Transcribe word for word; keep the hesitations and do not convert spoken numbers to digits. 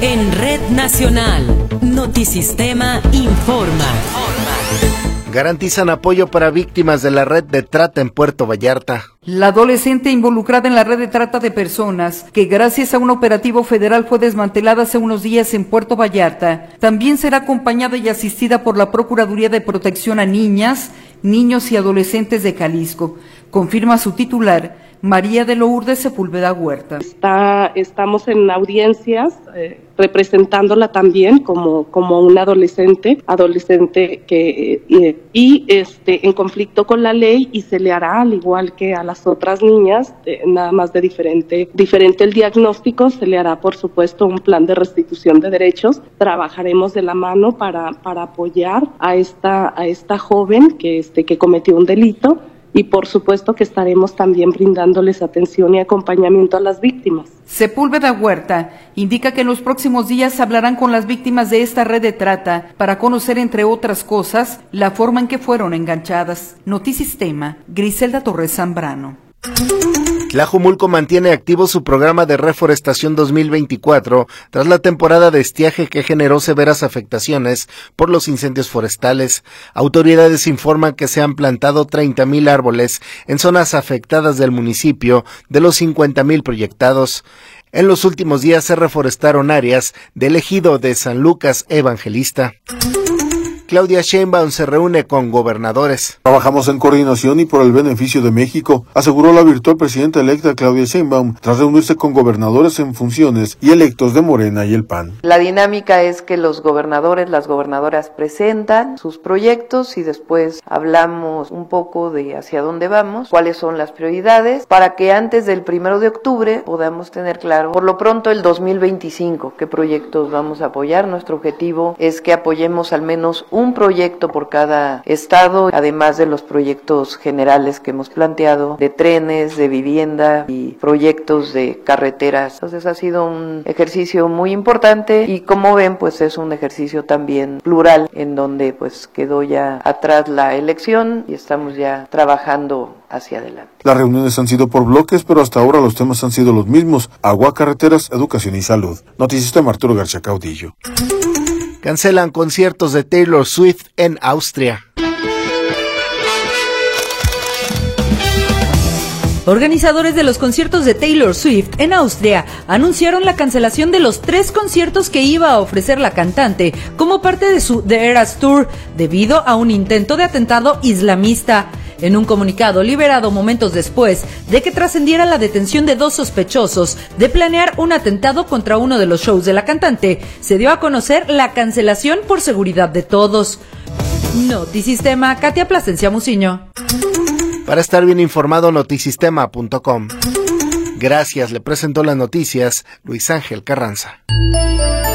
En Red Nacional, Notisistema informa. Garantizan apoyo para víctimas de la red de trata en Puerto Vallarta. La adolescente involucrada en la red de trata de personas, que gracias a un operativo federal fue desmantelada hace unos días en Puerto Vallarta, también será acompañada y asistida por la Procuraduría de Protección a Niñas, Niños y Adolescentes de Jalisco, confirma su titular, María de Lourdes Sepúlveda Huerta. Está, estamos en audiencias eh, representándola también como, como una adolescente, adolescente que eh, y este en conflicto con la ley, y se le hará al igual que a las otras niñas, eh, nada más de diferente, diferente el diagnóstico, se le hará por supuesto un plan de restitución de derechos. Trabajaremos de la mano para, para apoyar a esta, a esta joven que, este, que cometió un delito. Y por supuesto que estaremos también brindándoles atención y acompañamiento a las víctimas. Sepúlveda Huerta indica que en los próximos días hablarán con las víctimas de esta red de trata para conocer, entre otras cosas, la forma en que fueron enganchadas. Notisistema, Griselda Torres Zambrano. Tlajumulco mantiene activo su programa de reforestación dos mil veinticuatro tras la temporada de estiaje que generó severas afectaciones por los incendios forestales. Autoridades informan que se han plantado treinta mil árboles en zonas afectadas del municipio de los cincuenta mil proyectados. En los últimos días se reforestaron áreas del ejido de San Lucas Evangelista. Claudia Sheinbaum se reúne con gobernadores. Trabajamos en coordinación y por el beneficio de México, aseguró la virtual presidenta electa Claudia Sheinbaum, tras reunirse con gobernadores en funciones y electos de Morena y el P A N. La dinámica es que los gobernadores, las gobernadoras presentan sus proyectos y después hablamos un poco de hacia dónde vamos, cuáles son las prioridades, para que antes del primero de octubre podamos tener claro, por lo pronto el dos mil veinticinco, qué proyectos vamos a apoyar. Nuestro objetivo es que apoyemos al menos un proyecto por cada estado, además de los proyectos generales que hemos planteado, de trenes, de vivienda y proyectos de carreteras. Entonces ha sido un ejercicio muy importante y, como ven, pues es un ejercicio también plural, en donde pues quedó ya atrás la elección y estamos ya trabajando hacia adelante. Las reuniones han sido por bloques, pero hasta ahora los temas han sido los mismos: agua, carreteras, educación y salud. Notisistema, Arturo García Caudillo. Cancelan conciertos de Taylor Swift en Austria. Organizadores de los conciertos de Taylor Swift en Austria anunciaron la cancelación de los tres conciertos que iba a ofrecer la cantante como parte de su The Eras Tour debido a un intento de atentado islamista. En un comunicado liberado momentos después de que trascendiera la detención de dos sospechosos de planear un atentado contra uno de los shows de la cantante, se dio a conocer la cancelación por seguridad de todos. Notisistema, Katia Plasencia Muciño. Para estar bien informado, notisistema punto com. Gracias, le presentó las noticias Luis Ángel Carranza.